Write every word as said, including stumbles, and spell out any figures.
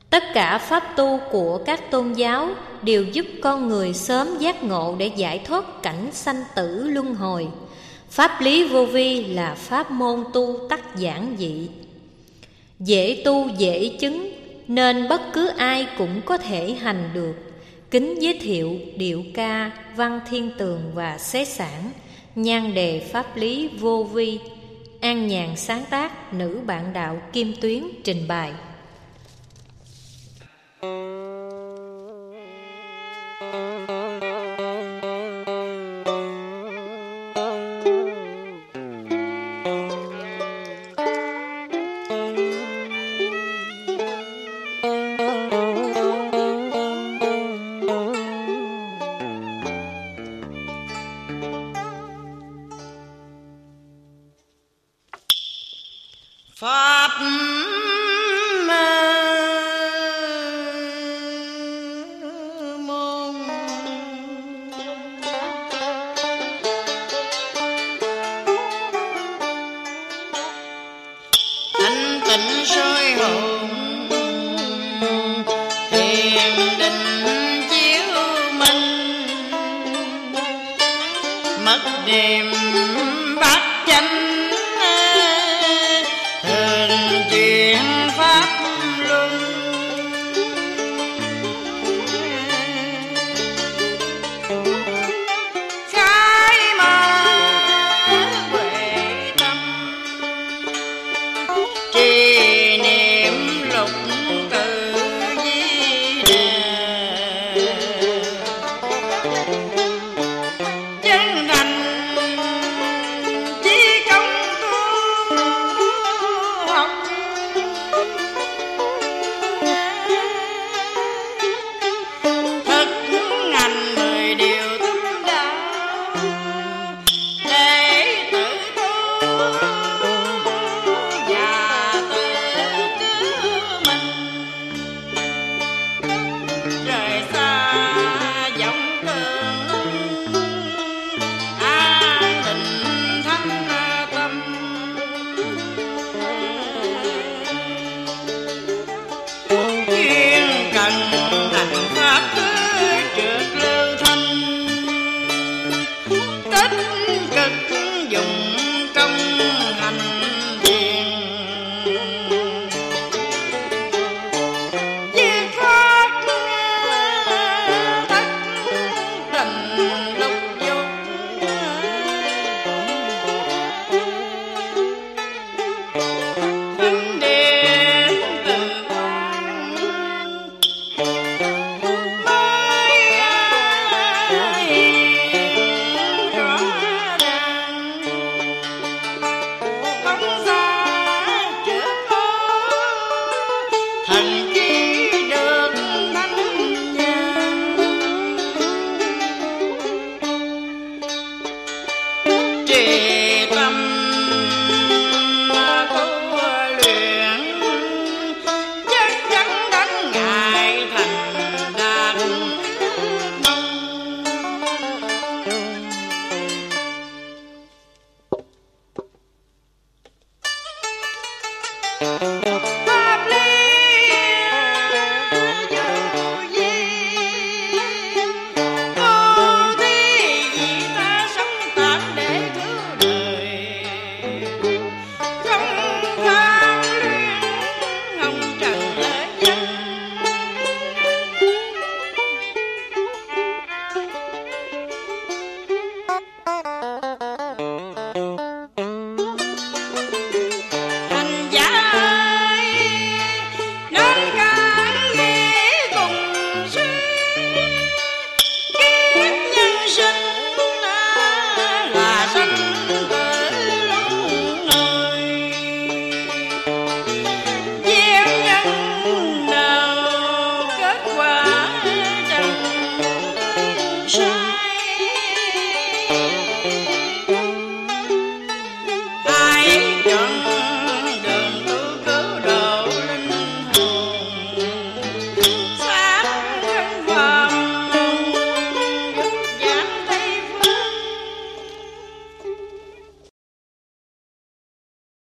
Tất cả pháp tu của các tôn giáo đều giúp con người sớm giác ngộ để giải thoát cảnh sanh tử luân hồi. Pháp lý vô vi là pháp môn tu tắc giản dị, dễ tu dễ chứng, nên bất cứ ai cũng có thể hành được. Kính giới thiệu Điệu Ca, Văn Thiên Tường và Xế Sản. Nhan đề pháp lý vô vi. An Nhàn sáng tác, nữ bạn đạo Kim Tuyến trình bày. Pháp môn thanh tịnh soi hồn, thiền định chiếu minh, mất niệm bát chánh, chuyện pháp luân. Khai mở huệ tâm, trì niệm lục tự di đề, chân thành chí công tu học, thực hành mười điều tâm đạo, để tự tu và tự cứu mình. Rời xa vọng tưởng, an định thanh tâm, chuyên cần hành pháp cứ trượt lưu thanh, tích cực dùng công hành thiền, dứt khoát thất tình lục dục, vấn đề tự quan mới hiện rõ ràng, bóng xa trước ô thần chi